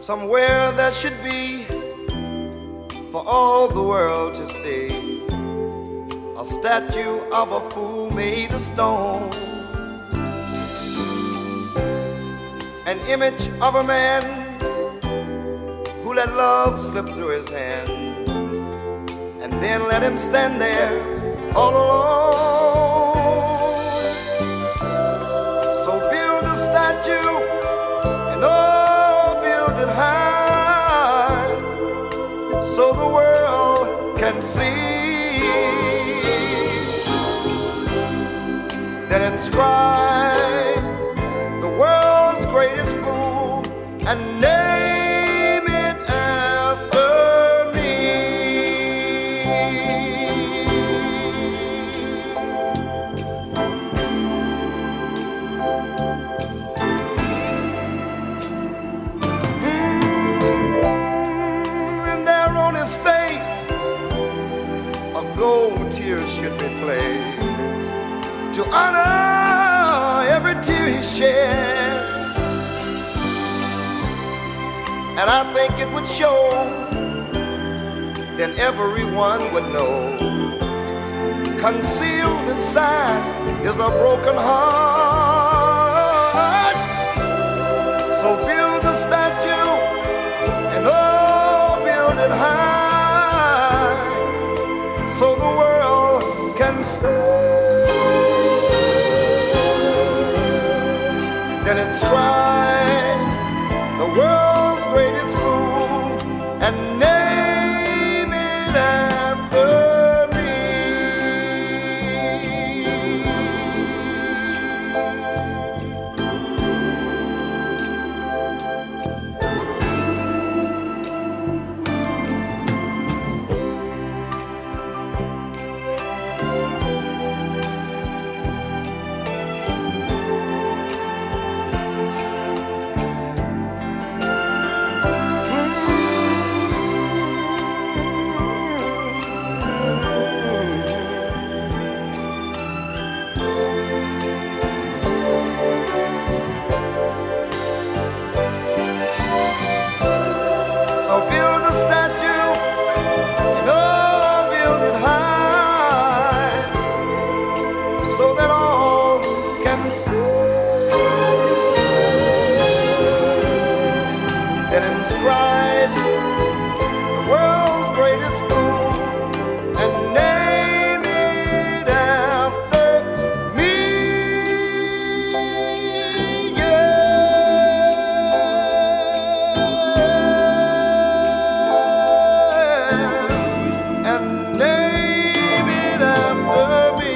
somewhere there should be for all the world to see, a statue of a fool made of stone, an image of a man who let love slip through his hand, and then let him stand there all alone. So build a statue and oh, build it high, so the world can see. Then inscribe the world's greatest fool and name it after me. And there on his face a gold tear should be placed to honor every tear he shed. And I think it would show, then everyone would know, concealed inside is a broken heart. So build a statue and oh, build it high, so the world can see. Then inscribe the world's greatest fool and name it after me. So build a statue and oh, build it high, so that all can see. Then inscribe the world's greatest fool and name it after me. And name it after me.